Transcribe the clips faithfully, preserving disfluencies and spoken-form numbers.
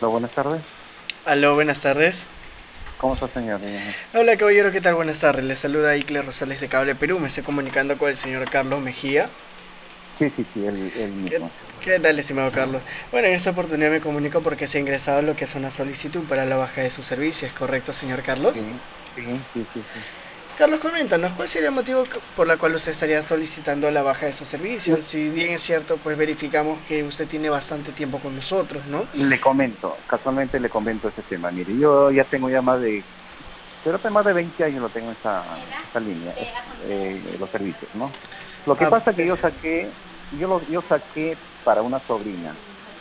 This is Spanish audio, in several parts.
Hola, buenas tardes. Aló, buenas tardes. ¿Cómo está, señor? Dígame. Hola caballero, ¿qué tal? Buenas tardes. Les saluda Icle Rosales de Cable Perú. Me estoy comunicando con el señor Carlos Mejía. Sí, sí, sí, él, él ¿Qué, mismo. qué tal, estimado Carlos? Bueno, en esta oportunidad me comunico porque se ha ingresado lo que es una solicitud para la baja de su servicio. ¿Es correcto, señor Carlos? Sí, sí, sí, sí, sí. Carlos, coméntanos, ¿cuál sería el motivo por el cual usted estaría solicitando la baja de su servicio? Si bien es cierto, pues verificamos que usted tiene bastante tiempo con nosotros, ¿no? Le comento, casualmente le comento ese tema. Mire, yo ya tengo ya más de, creo que más de veinte años lo tengo en esta, esta línea, es, eh, los servicios, ¿no? Lo que Ah, pasa es que yo perfecto. saqué, yo lo, yo saqué para una sobrina,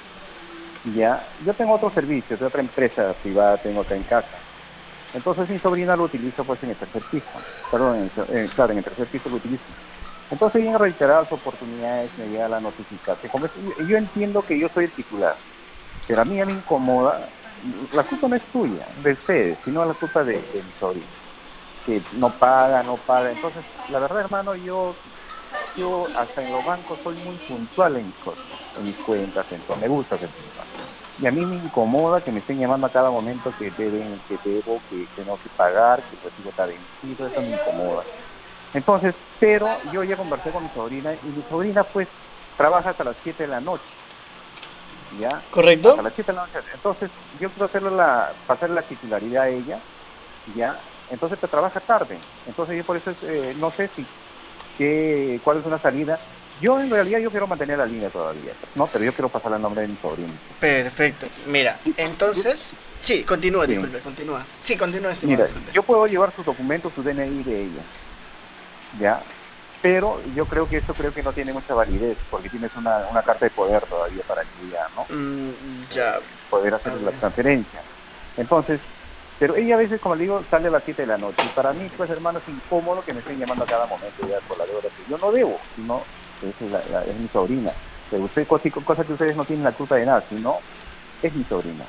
ya. Yo tengo otros servicios de otra empresa privada, tengo acá en casa. Entonces mi sobrina lo utiliza pues en el tercer piso, perdón, en el, se- eh, claro, en el tercer piso lo utiliza. Entonces, en reiteradas oportunidades me llega la notificación. Como es- yo yo entiendo que yo soy el titular, pero a mí, a mí me incomoda. La culpa no es tuya, de ustedes, sino la culpa de, de mi sobrino, que no paga, no paga. Entonces, la verdad, hermano, yo, yo hasta en los bancos soy muy puntual en mis cosas, en mis cuentas, en todo. Me gusta ser puntual. Y a mí me incomoda que me estén llamando a cada momento que deben, que debo, que tengo que pagar, que el recibo está vencido. Eso me incomoda. Entonces, pero yo ya conversé con mi sobrina y mi sobrina pues trabaja hasta las siete de la noche, ¿ya? ¿Correcto? Hasta las siete de la noche. Entonces, yo quiero hacerle la, pasarle la titularidad a ella, ¿ya? Entonces, te trabaja tarde. Entonces, yo por eso eh, no sé si, qué, cuál es una salida. Yo en realidad yo quiero mantener la línea todavía, ¿no? Pero yo quiero pasarle el nombre de mi sobrina. Perfecto. Mira, Sí, yo- entonces... Sí, continúa, sí. disculpe, continúa. Sí, continúa, estimado, Mira, disculpe. yo puedo llevar sus documentos, su D N I de ella, ¿ya? Pero yo creo que eso creo que no tiene mucha validez, porque tienes una, una carta de poder todavía para que ella, ¿no? Mm, ya, Eh, poder a hacer la ver. transferencia. Entonces, pero ella a veces, como le digo, sale a las siete de la noche, y para mí, pues, hermano, es incómodo que me estén llamando a cada momento ya por la deuda que yo no debo, sino es, la- la- es mi sobrina. Pero usted, cosa, cosa que ustedes no tienen la culpa de nada, sino es mi sobrina.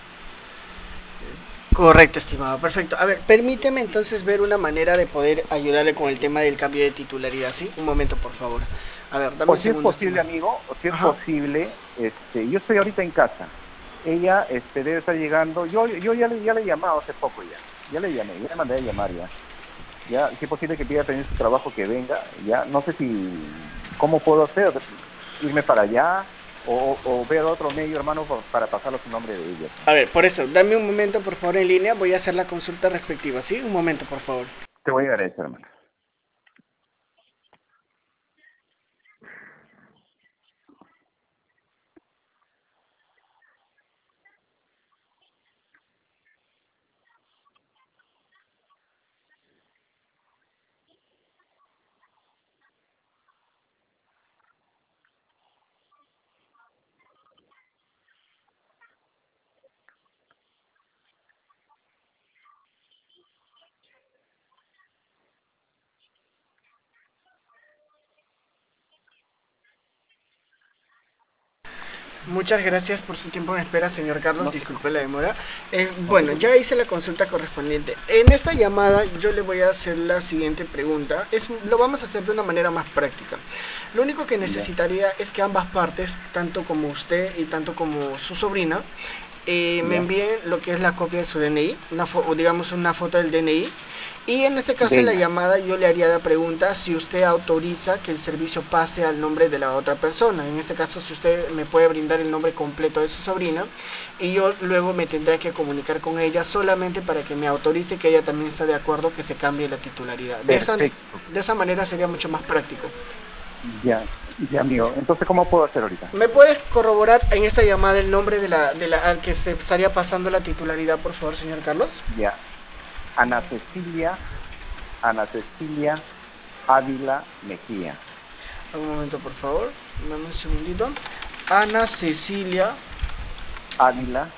Correcto, estimado, perfecto. A ver, permíteme entonces ver una manera de poder ayudarle con el tema del cambio de titularidad, ¿sí? Un momento, por favor. A ver, dame O un si es segundo, posible, estimado. amigo, o si es Ajá. posible, este, yo estoy ahorita en casa. Ella este, debe estar llegando. Yo, yo ya, le, ya le he llamado hace poco ya. Ya le llamé, ya le mandé a llamar ya. Ya, si es posible que pida tener su trabajo que venga, ya. No sé si, ¿cómo puedo hacer? ¿Irme para allá? O, o ver otro medio, hermano, pa- para pasarlo su nombre de ella. A ver, por eso, dame un momento, por favor, en línea. Voy a hacer la consulta respectiva, ¿sí? Un momento, por favor. Te voy a agradecer, hermano. Muchas gracias por su tiempo en espera, señor Carlos. No se Disculpe la preocupe, demora. Eh, no se bueno, ya preocupe. hice la consulta correspondiente. En esta llamada yo le voy a hacer la siguiente pregunta. Es, lo vamos a hacer de una manera más práctica. Lo único que Ya, necesitaría es que ambas partes, tanto como usted y tanto como su sobrina, eh, me ya. envíen lo que es la copia de su D N I, una o digamos una foto del D N I. Y en este caso De en la ella. llamada yo le haría la pregunta si usted autoriza que el servicio pase al nombre de la otra persona. En este caso si usted me puede brindar el nombre completo de su sobrina y yo luego me tendré que comunicar con ella solamente para que me autorice que ella también está de acuerdo que se cambie la titularidad. De esa, Perfecto. de esa manera sería mucho más práctico. Ya, ya, amigo. Entonces, ¿cómo puedo hacer ahorita? ¿Me puedes corroborar en esta llamada el nombre de la, de la al que se estaría pasando la titularidad, por favor, señor Carlos? Ya. Ana Cecilia, Ana Cecilia Ávila Mejía. Un momento, por favor. Dame un segundito. Ana Cecilia, Ávila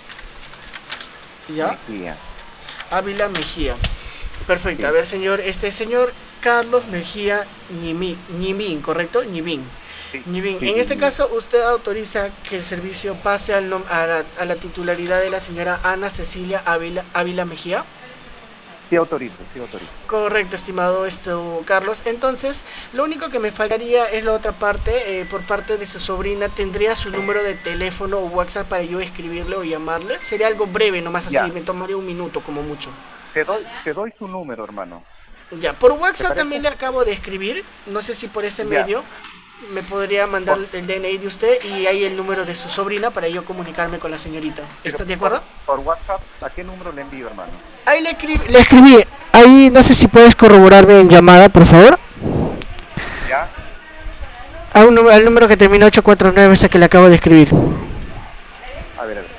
¿ya? Mejía. Ávila Mejía. Perfecto. A Sí, ver, señor, este señor Carlos Mejía Ñimí, Ñimín, ¿correcto? Ñimín. sí, Ñimín. sí, En sí, este sí. caso, ¿usted autoriza que el servicio pase al nom- a, la, a la titularidad de la señora Ana Cecilia Ávila, Ávila Mejía? Sí autorizo, sí autorizo. Correcto, estimado esto, Carlos. Entonces, lo único que me faltaría es la otra parte, eh, por parte de su sobrina. ¿Tendría su número de teléfono o WhatsApp para yo escribirle o llamarle? Sería algo breve, nomás así, Ya, me tomaría un minuto como mucho. te doy, te doy su número, hermano. Ya, por ¿Te WhatsApp también parece? le acabo de escribir, no sé si por ese Ya. medio me podría mandar Por, el D N I de usted y ahí el número de su sobrina para yo comunicarme con la señorita. pero ¿Está de por, acuerdo? por WhatsApp, ¿a qué número le envío, hermano? Ahí le escribí, le escribí, ahí no sé si puedes corroborarme en llamada, por favor. Ya. A un, al número que termina ocho cuatro nueve, ese que le acabo de escribir. A ver, a ver.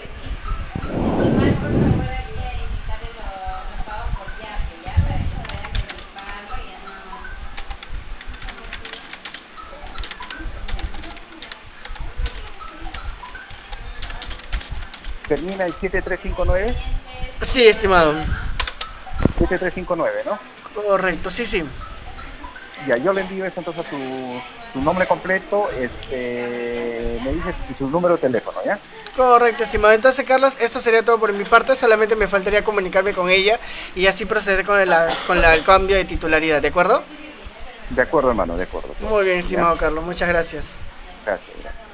Termina en siete tres cinco nueve. Sí, estimado. siete tres cinco nueve, ¿no? Correcto, sí, sí. Ya, yo le envío eso entonces a su, su nombre completo, este, me dices y su número de teléfono, ¿ya? Correcto, estimado. Entonces, Carlos, esto sería todo por mi parte. Solamente me faltaría comunicarme con ella y así proceder con, el, con la, el cambio de titularidad, ¿de acuerdo? De acuerdo, hermano, de acuerdo. Muy bien, ¿Ya? estimado Carlos. Muchas gracias. Gracias, gracias.